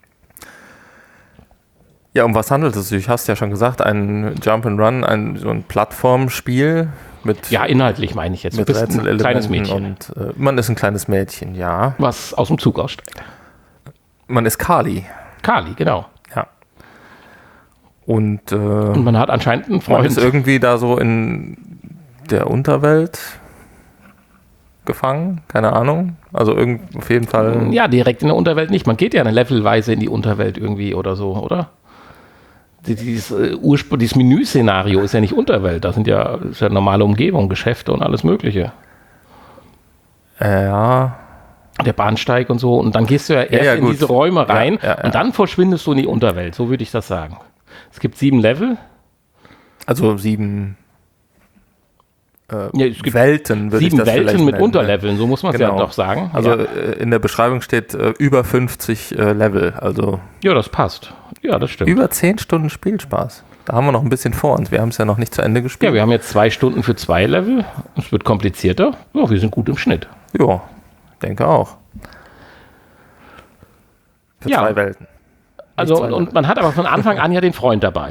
Ja, um was handelt es sich? Du hast ja schon gesagt, ein Jump and Run, ein, so ein Plattformspiel mit. Ja, inhaltlich meine ich jetzt. Mit du bist ein kleines Mädchen. Und äh, man ist ein kleines Mädchen, ja. Was aus dem Zug aussteigt. Man ist Kali. Kali, genau. Ja. Und, äh, und man hat anscheinend einen Freund. Man ist irgendwie da so in der Unterwelt gefangen, keine Ahnung. Also irgend, auf jeden Fall. Ja, direkt in der Unterwelt nicht. Man geht ja eine levelweise in die Unterwelt irgendwie oder so, oder? Dieses, äh, Urspr- dieses Menü-Szenario ist ja nicht Unterwelt. Da sind ja, ist ja normale Umgebung, Geschäfte und alles Mögliche. Äh, ja. Der Bahnsteig und so. Und dann gehst du ja erst ja, ja, in gut. diese Räume rein ja, ja, ja. und dann verschwindest du in die Unterwelt. So würde ich das sagen. Es gibt sieben Level. Also sieben Äh, ja, es gibt Welten, würde ich sieben das Welten vielleicht mit nennen. Unterleveln, so muss man es Genau. ja doch sagen. Also ja. äh, in der Beschreibung steht äh, über fünfzig äh, Level, also ja, das passt. Ja, das stimmt. über zehn Stunden Spielspaß. Da haben wir noch ein bisschen vor uns. Wir haben es ja noch nicht zu Ende gespielt. Ja, wir haben jetzt zwei Stunden für zwei Level. Es wird komplizierter. Ja, wir sind gut im Schnitt. Ja, denke auch. Für Ja. zwei Welten. Nicht Also zwei und, und man hat aber von Anfang an ja den Freund dabei.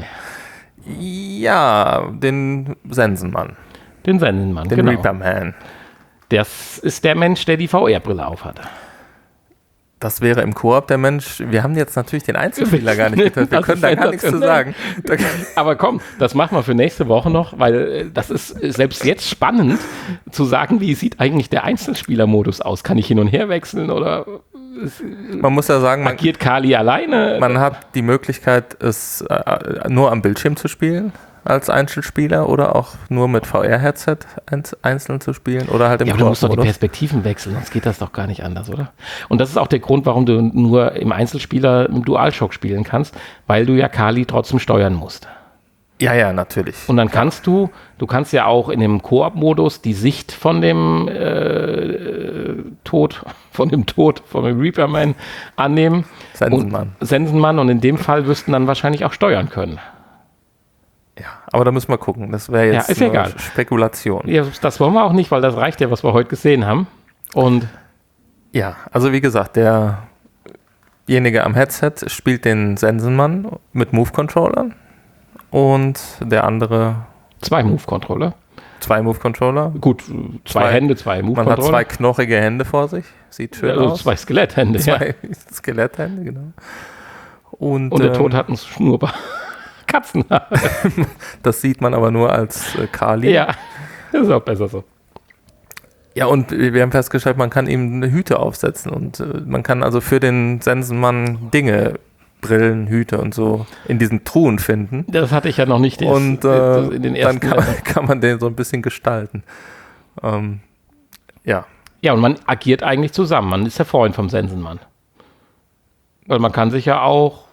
Ja, den Sensenmann. Den Sensenmann, Den genau. Reaperman. Das ist der Mensch, der die V R-Brille aufhat. Das wäre im Koop der Mensch. Wir haben jetzt natürlich den Einzelspieler gar nicht getestet. Wir Das können ist da gar nichts zu sagen. Da- Aber komm, das machen wir für nächste Woche noch, weil äh, das ist äh, selbst jetzt spannend zu sagen, wie sieht eigentlich der Einzelspielermodus aus? Kann ich hin und her wechseln oder Man muss ja sagen, man, agiert Kali alleine? man hat die Möglichkeit, es äh, nur am Bildschirm zu spielen als Einzelspieler oder auch nur mit V R-Headset einz- einzeln zu spielen oder halt im Ja, aber du musst doch die Koop-Modus. Perspektiven wechseln, sonst geht das doch gar nicht anders, oder? Und das ist auch der Grund, warum du nur im Einzelspieler im DualShock spielen kannst, weil du ja Kali trotzdem steuern musst. Ja, ja, natürlich. Und dann kannst du, du kannst ja auch in dem Koop-Modus die Sicht von dem äh, Tod, von dem Tod, von dem Reaperman annehmen. Sensenmann. Und, Sensenmann und in dem Fall wirst du dann wahrscheinlich auch steuern können. Ja. aber da müssen wir gucken. Das wäre jetzt ja, ist egal. Spekulation. Ja, das wollen wir auch nicht, weil das reicht ja, was wir heute gesehen haben. Und ja, also wie gesagt, derjenige am Headset spielt den Sensenmann mit Move-Controllern und der andere zwei Move-Controller. Zwei Move-Controller. Gut, zwei, zwei Hände, zwei Move-Controller. Man hat zwei knochige Hände vor sich. Sieht schön also aus. Zwei Skeletthände, Zwei ja. Skeletthände, genau. Und, und der ähm, Tod hat einen Schnurrbart. Katzenhaare. Das sieht man aber nur als äh, Kali. Ja, das ist auch besser so. Ja, und wir haben festgestellt, man kann ihm eine Hüte aufsetzen und äh, man kann also für den Sensenmann Dinge, Brillen, Hüte und so in diesen Truhen finden. Das hatte ich ja noch nicht. Das, und äh, in den ersten dann kann, kann man den so ein bisschen gestalten. Ähm, ja. Ja, und man agiert eigentlich zusammen. Man ist der Freund vom Sensenmann. Weil man kann sich ja auch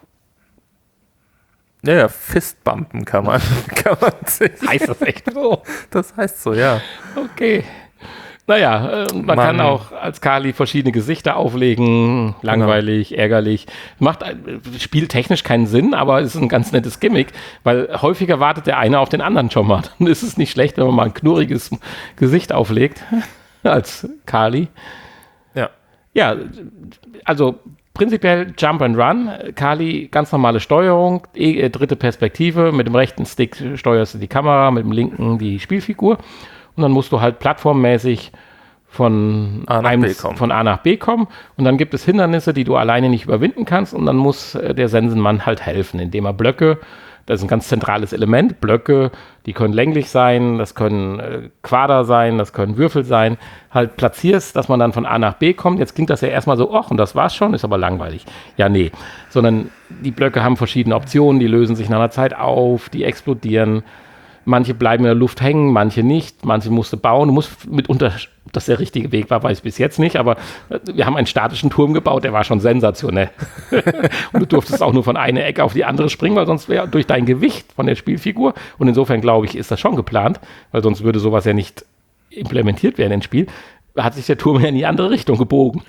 Ja, ja, Fistbumpen kann man. kann man sich. Heißt das echt so? Das heißt so, ja. Okay. Naja, man, man kann auch als Kali verschiedene Gesichter auflegen. Langweilig, genau. Ärgerlich. Macht spieltechnisch keinen Sinn, aber es ist ein ganz nettes Gimmick, weil häufiger wartet der eine auf den anderen schon mal. Dann ist es nicht schlecht, wenn man mal ein knurriges Gesicht auflegt als Kali. Ja. Ja, also prinzipiell Jump and Run, Kali, ganz normale Steuerung, e, dritte Perspektive, mit dem rechten Stick steuerst du die Kamera, mit dem linken die Spielfigur und dann musst du halt plattformmäßig von A nach einem, B kommen. von A nach B kommen und dann gibt es Hindernisse, die du alleine nicht überwinden kannst und dann muss der Sensenmann halt helfen, indem er Blöcke, das ist ein ganz zentrales Element, Blöcke, die können länglich sein, das können äh, Quader sein, das können Würfel sein, halt platzierst, dass man dann von A nach B kommt. Jetzt klingt das ja erstmal so, ach, und das war's schon, ist aber langweilig. Ja, nee, sondern die Blöcke haben verschiedene Optionen, die lösen sich nach einer Zeit auf, die explodieren. Manche bleiben in der Luft hängen, manche nicht, manche musst du bauen. Du musst mitunter, dass der richtige Weg war, weiß ich bis jetzt nicht, aber wir haben einen statischen Turm gebaut, der war schon sensationell. Und du durftest auch nur von einer Ecke auf die andere springen, weil sonst wäre durch dein Gewicht von der Spielfigur, und insofern glaube ich, ist das schon geplant, weil sonst würde sowas ja nicht implementiert werden ins Spiel, hat sich der Turm ja in die andere Richtung gebogen.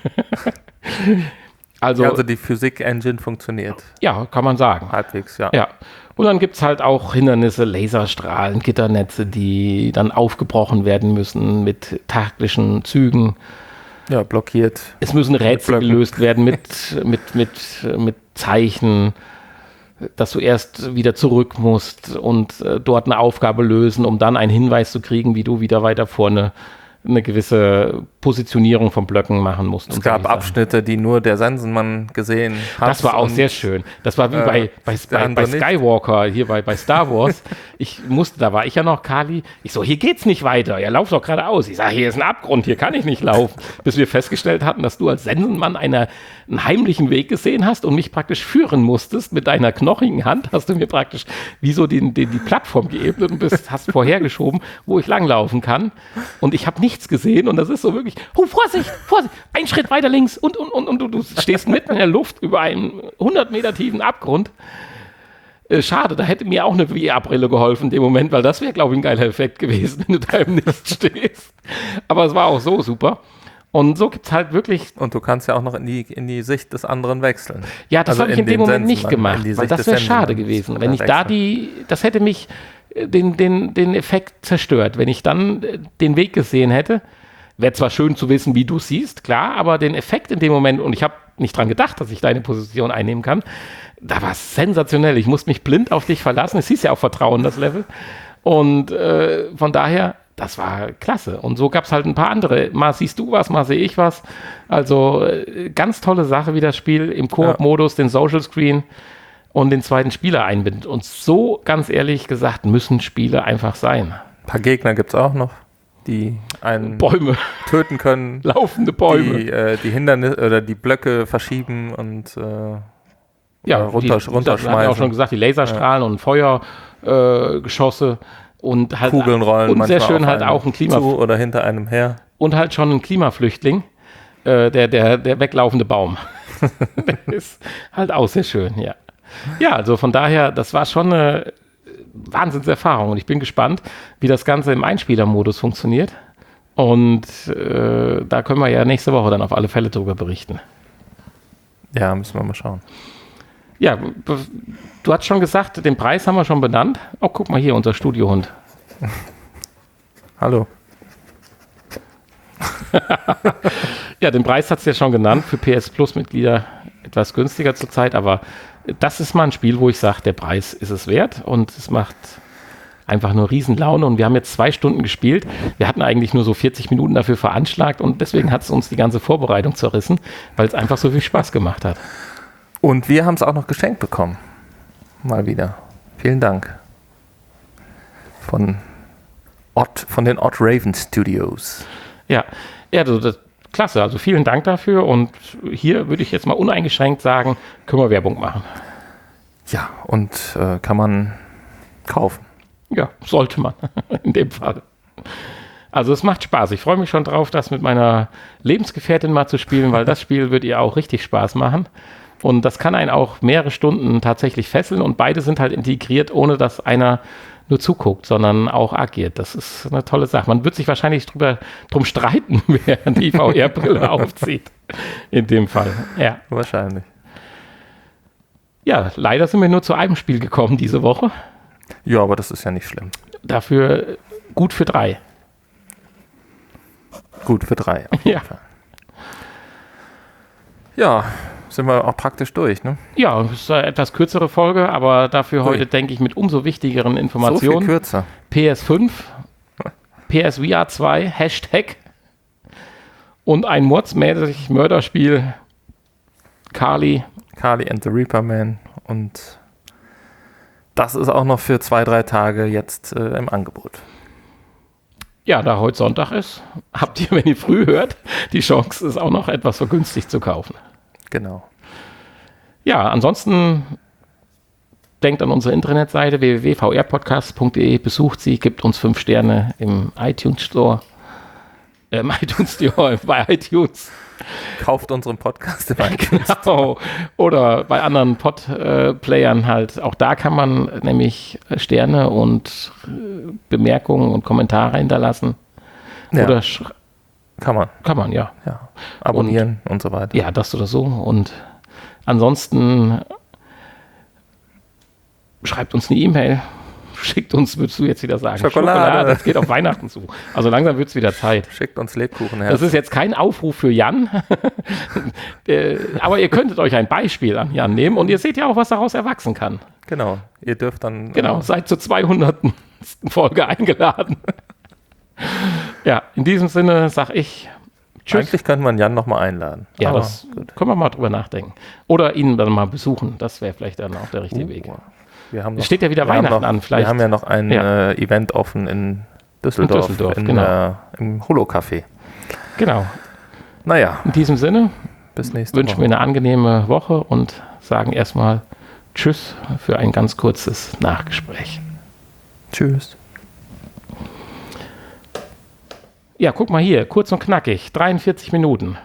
Also, ja, also die Physik-Engine funktioniert. Ja, kann man sagen. Halbwegs, ja. Ja. Und dann gibt es halt auch Hindernisse, Laserstrahlen, Gitternetze, die dann aufgebrochen werden müssen mit taktischen Zügen. Ja, blockiert. Es müssen Rätsel gelöst werden mit, mit, mit, mit Zeichen, dass du erst wieder zurück musst und äh, dort eine Aufgabe lösen, um dann einen Hinweis zu kriegen, wie du wieder weiter vorne eine gewisse Positionierung von Blöcken machen musst. Es gab Abschnitte, die nur der Sensenmann gesehen hat. Das war auch sehr schön. Das war wie äh, bei, bei, bei, bei Skywalker, hier bei, bei Star Wars. Ich musste, da war ich ja noch Kali. Ich so, hier geht's nicht weiter. Ja, lauf doch geradeaus. Ich sage, hier ist ein Abgrund, hier kann ich nicht laufen. Bis wir festgestellt hatten, dass du als Sensenmann einer, einen heimlichen Weg gesehen hast und mich praktisch führen musstest. Mit deiner knochigen Hand hast du mir praktisch wie so den, den, die Plattform geebnet und bist, hast vorhergeschoben, wo ich langlaufen kann. Und ich habe nichts gesehen und das ist so wirklich, oh, Vorsicht, Vorsicht, ein Schritt weiter links und, und, und, und du, du stehst mitten in der Luft über einen hundert Meter tiefen Abgrund. Äh, schade, da hätte mir auch eine V R-Brille geholfen in dem Moment, weil das wäre, glaube ich, ein geiler Effekt gewesen, wenn du da im Nichts stehst. Aber es war auch so super. Und so gibt es halt wirklich... Und du kannst ja auch noch in die, in die Sicht des anderen wechseln. Ja, das also habe ich in dem Moment nicht gemacht, weil das wäre schade gewesen. Wenn ich da die... Das hätte mich den, den, den Effekt zerstört. Wenn ich dann den Weg gesehen hätte, wäre zwar schön zu wissen, wie du siehst, klar, aber den Effekt in dem Moment, und ich habe nicht dran gedacht, dass ich deine Position einnehmen kann, da war es sensationell. Ich musste mich blind auf dich verlassen. Es hieß ja auch Vertrauen, das Level. Und äh, von daher... Das war klasse. Und so gab es halt ein paar andere. Mal siehst du was, mal sehe ich was. Also äh, ganz tolle Sache, wie das Spiel im Koop-Modus den Social Screen und den zweiten Spieler einbindet. Und so, ganz ehrlich gesagt, müssen Spiele einfach sein. Ein paar Gegner gibt es auch noch, die einen Bäume töten können. Laufende Bäume. Die, äh, die Hindernisse oder die Blöcke verschieben und äh, ja, runter, die, runterschmeißen. Das haben wir auch schon gesagt, die Laserstrahlen ja. und Feuergeschosse. Äh, Und halt Kugeln rollen und sehr schön halt auch ein Klima zu oder hinter einem her. Und halt schon ein Klimaflüchtling, äh, der, der, der weglaufende Baum. Das ist halt auch sehr schön, ja. Ja, also von daher, das war schon eine Wahnsinnserfahrung und ich bin gespannt, wie das Ganze im Einspielermodus funktioniert. Und äh, da können wir ja nächste Woche dann auf alle Fälle drüber berichten. Ja, müssen wir mal schauen. Ja, du hast schon gesagt, den Preis haben wir schon benannt. Oh, guck mal hier, unser Studiohund. Hallo. Ja, den Preis hat es ja schon genannt, für P S Plus-Mitglieder etwas günstiger zurzeit, aber das ist mal ein Spiel, wo ich sage, der Preis ist es wert und es macht einfach nur Riesenlaune und wir haben jetzt zwei Stunden gespielt. Wir hatten eigentlich nur so vierzig Minuten dafür veranschlagt und deswegen hat es uns die ganze Vorbereitung zerrissen, weil es einfach so viel Spaß gemacht hat. Und wir haben es auch noch geschenkt bekommen. Mal wieder. Vielen Dank. Von Odd, von den Odd Raven Studios. Ja, ja, also das, klasse. Also vielen Dank dafür und hier würde ich jetzt mal uneingeschränkt sagen, können wir Werbung machen. Ja, und äh, kann man kaufen. Ja, sollte man in dem Fall. Also es macht Spaß. Ich freue mich schon drauf, das mit meiner Lebensgefährtin mal zu spielen, weil das Spiel wird ihr auch richtig Spaß machen. Und das kann einen auch mehrere Stunden tatsächlich fesseln und beide sind halt integriert, ohne dass einer nur zuguckt, sondern auch agiert. Das ist eine tolle Sache. Man wird sich wahrscheinlich drüber, drum streiten, wer die V R-Brille aufzieht. In dem Fall, ja. Wahrscheinlich. Ja, leider sind wir nur zu einem Spiel gekommen diese Woche. Ja, aber das ist ja nicht schlimm. Dafür gut für drei. Gut für drei. Ja. Ja, sind wir auch praktisch durch, ne? Ja, es ist eine etwas kürzere Folge, aber dafür Ui. heute, denke ich, mit umso wichtigeren So Informationen. viel kürzer. P S fünf, P S V R zwei, Hashtag und ein mordsmäßig Mörderspiel, Kali. Kali and the Reaper Man. Und das ist auch noch für zwei, drei Tage jetzt äh, im Angebot. Ja, da heute Sonntag ist, habt ihr, wenn ihr früh hört, die Chance, es auch noch etwas vergünstigt zu kaufen. Genau. Ja, ansonsten denkt an unsere Internetseite w w w punkt v r podcast punkt d e, besucht sie, gibt uns fünf Sterne im iTunes Store, äh, im iTunes Store, bei iTunes. Kauft unseren Podcast im iTunes. Genau. Oder bei anderen Pod-Playern halt. Auch da kann man nämlich Sterne und äh, Bemerkungen und Kommentare hinterlassen. Ja. Oder sch- Kann man. kann man, ja. Ja. Abonnieren und, und so weiter. Ja, das oder so. Und ansonsten schreibt uns eine E-Mail. Schickt uns, würdest du jetzt wieder sagen, Schokolade. Das geht auf Weihnachten zu. Also langsam wird es wieder Zeit. Schickt uns Lebkuchen her. Das ist jetzt kein Aufruf für Jan, äh, aber ihr könntet euch ein Beispiel an Jan nehmen und ihr seht ja auch, was daraus erwachsen kann. Genau. Ihr dürft dann. Genau, äh, seid zur zweihundertsten Folge eingeladen. Ja, in diesem Sinne sag ich tschüss. Eigentlich könnte man Jan nochmal einladen. Ja, Aber das können wir mal drüber nachdenken. Oder ihn dann mal besuchen. Das wäre vielleicht dann auch der richtige Uh, Weg. Wir haben noch, Es steht ja wieder wir haben Weihnachten noch, an. Vielleicht. Wir haben ja noch ein Ja. äh, Event offen in Düsseldorf. In Düsseldorf, in, genau. äh, im Holo-Café. Genau. Naja, In diesem Sinne bis nächste wünschen wir Woche. eine angenehme Woche und sagen erstmal Tschüss für ein ganz kurzes Nachgespräch. Tschüss. Ja, guck mal hier, kurz und knackig, dreiundvierzig Minuten.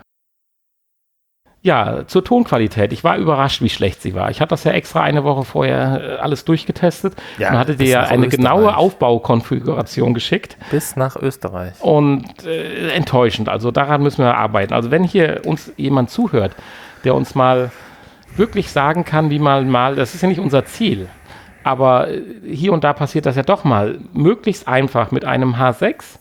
Ja, zur Tonqualität. Ich war überrascht, wie schlecht sie war. Ich hatte das ja extra eine Woche vorher äh, alles durchgetestet Ja, und hatte bis dir ja nach eine Österreich. genaue Aufbaukonfiguration geschickt. Bis nach Österreich. Und äh, enttäuschend. Also daran müssen wir arbeiten. Also wenn hier uns jemand zuhört, der uns mal wirklich sagen kann, wie man mal, das ist ja nicht unser Ziel, aber äh, hier und da passiert das ja doch mal, möglichst einfach mit einem H sechs,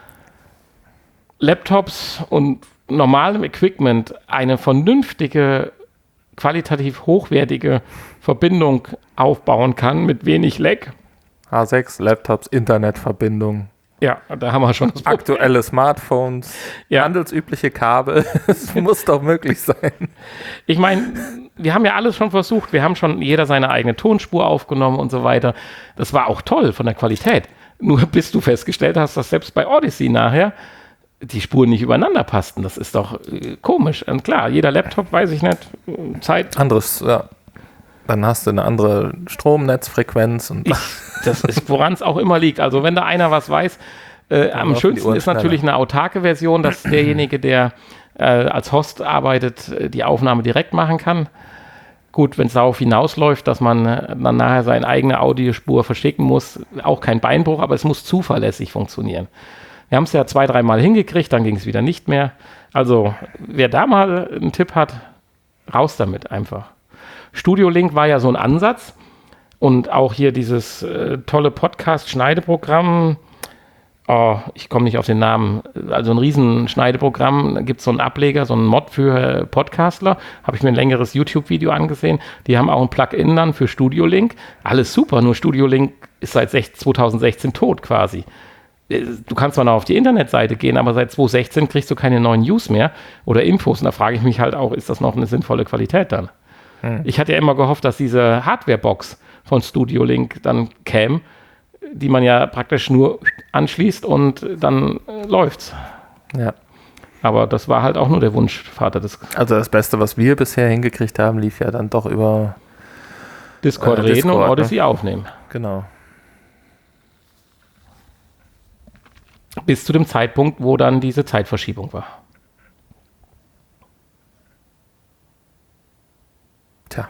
Laptops und normalem Equipment eine vernünftige, qualitativ hochwertige Verbindung aufbauen kann mit wenig Lag. H sechs, Laptops, Internetverbindung, Ja, da haben wir schon das Problem. aktuelle Smartphones, Ja. handelsübliche Kabel. Es muss doch möglich sein. Ich meine, wir haben ja alles schon versucht. Wir haben schon jeder seine eigene Tonspur aufgenommen und so weiter. Das war auch toll von der Qualität. Nur bis du festgestellt hast, dass selbst bei Odyssey nachher die Spuren nicht übereinander passten. Das ist doch äh, komisch. Und klar, jeder Laptop, weiß ich nicht, äh, Zeit. Anderes, ja. Dann hast du eine andere Stromnetzfrequenz und Ich, das ist, woran es auch immer liegt. Also wenn da einer was weiß, äh, am laufen die schönsten Uhren ist natürlich eine autarke Version, dass derjenige, der äh, als Host arbeitet, äh, die Aufnahme direkt machen kann. Gut, wenn es darauf hinausläuft, dass man äh, dann nachher seine eigene Audiospur verschicken muss, auch kein Beinbruch, aber es muss zuverlässig funktionieren. Wir haben es ja zwei, dreimal hingekriegt, dann ging es wieder nicht mehr. Also wer da mal einen Tipp hat, raus damit einfach. Studio Link war ja so ein Ansatz und auch hier dieses äh, tolle Podcast-Schneideprogramm. Oh, ich komme nicht auf den Namen. Also ein riesen Schneideprogramm. Da gibt es so einen Ableger, so einen Mod für Podcastler. Habe ich mir ein längeres YouTube-Video angesehen. Die haben auch ein Plugin dann für Studio Link. Alles super, nur Studio Link ist seit zwanzig sechzehn tot quasi. Du kannst zwar noch auf die Internetseite gehen, aber seit zwanzig sechzehn kriegst du keine neuen News mehr oder Infos. Und da frage ich mich halt auch, ist das noch eine sinnvolle Qualität dann? Hm. Ich hatte ja immer gehofft, dass diese Hardware-Box von Studio Link dann käme, die man ja praktisch nur anschließt und dann äh, läuft's. Ja. Aber das war halt auch nur der Wunschvater des. Also das Beste, was wir bisher hingekriegt haben, lief ja dann doch über Discord äh, reden Discord, und Odyssey ne? aufnehmen. Genau. Bis zu dem Zeitpunkt, wo dann diese Zeitverschiebung war. Tja.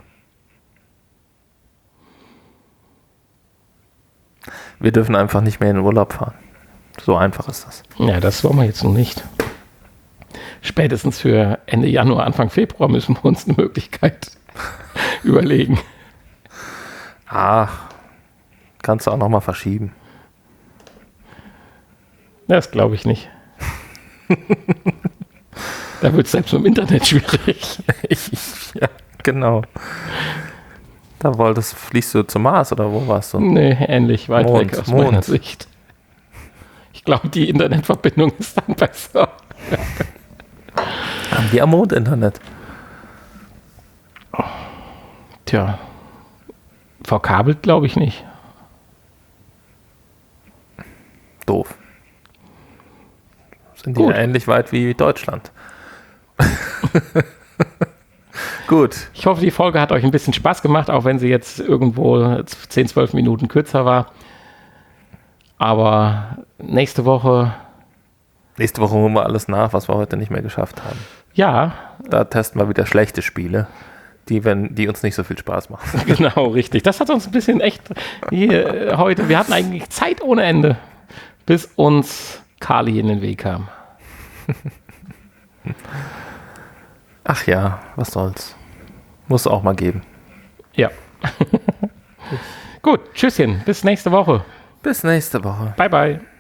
Wir dürfen einfach nicht mehr in den Urlaub fahren. So einfach ist das. Ja, das wollen wir jetzt noch nicht. Spätestens für Ende Januar, Anfang Februar müssen wir uns eine Möglichkeit überlegen. Ach, kannst du auch nochmal verschieben. Das glaube ich nicht. Da wird es selbst im Internet schwierig. ich, ja, genau. Da wolltest, fliegst du zum Mars oder wo warst du? Nee, ähnlich weit Mond, weg aus Mond. meiner Sicht. Ich glaube, die Internetverbindung ist dann besser. Haben die am Mond Internet? Tja, verkabelt glaube ich nicht. Doof. Sind die Gut. ja ähnlich weit wie Deutschland. Gut. Ich hoffe, die Folge hat euch ein bisschen Spaß gemacht, auch wenn sie jetzt irgendwo zehn, zwölf Minuten kürzer war. Aber nächste Woche... Nächste Woche holen wir alles nach, was wir heute nicht mehr geschafft haben. Ja. Da testen wir wieder schlechte Spiele, die, wenn, die uns nicht so viel Spaß machen. Genau, richtig. Das hat uns ein bisschen echt hier, äh, heute... Wir hatten eigentlich Zeit ohne Ende, bis uns Kali in den Weg kam. Ach ja, was soll's. Muss auch mal geben. Ja. Gut, tschüsschen. Bis nächste Woche. Bis nächste Woche. Bye, bye.